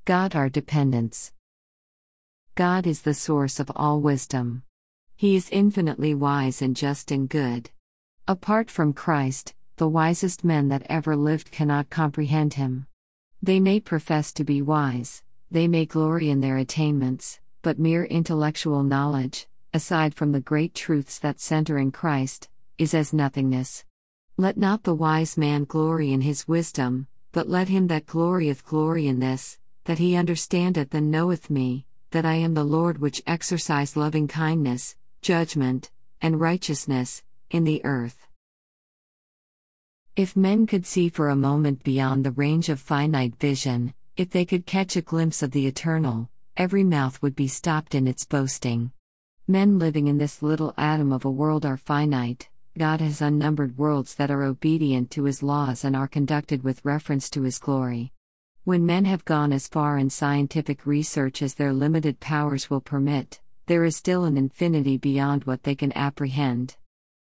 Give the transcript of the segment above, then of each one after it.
God our dependence. God is the source of all wisdom. He is infinitely wise and just and good. Apart from Christ, the wisest men that ever lived cannot comprehend him. They may profess to be wise, they may glory in their attainments, but mere intellectual knowledge, aside from the great truths that center in Christ, is as nothingness. Let not the wise man glory in his wisdom, but let him that glorieth glory in this, that he understandeth and knoweth me, that I am the Lord which exercise loving kindness, judgment, and righteousness, in the earth. If men could see for a moment beyond the range of finite vision, if they could catch a glimpse of the eternal, every mouth would be stopped in its boasting. Men living in this little atom of a world are finite. God has unnumbered worlds that are obedient to his laws and are conducted with reference to his glory. When men have gone as far in scientific research as their limited powers will permit, there is still an infinity beyond what they can apprehend.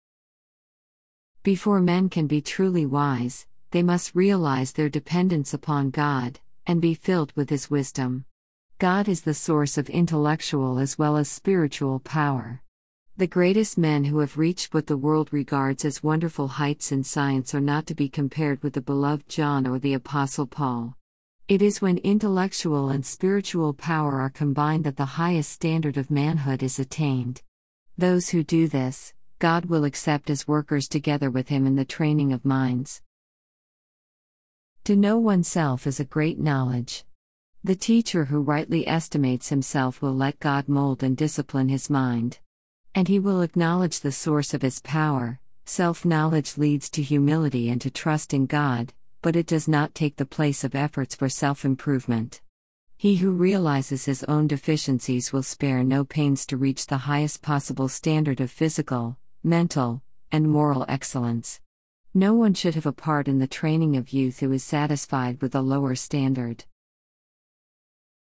Before men can be truly wise, they must realize their dependence upon God, and be filled with his wisdom. God is the source of intellectual as well as spiritual power. The greatest men who have reached what the world regards as wonderful heights in science are not to be compared with the beloved John or the Apostle Paul. It is when intellectual and spiritual power are combined that the highest standard of manhood is attained. Those who do this, God will accept as workers together with him in the training of minds. To know oneself is a great knowledge. The teacher who rightly estimates himself will let God mold and discipline his mind. And he will acknowledge the source of his power. Self-knowledge leads to humility and to trust in God, but it does not take the place of efforts for self-improvement. He who realizes his own deficiencies will spare no pains to reach the highest possible standard of physical, mental, and moral excellence. No one should have a part in the training of youth who is satisfied with a lower standard.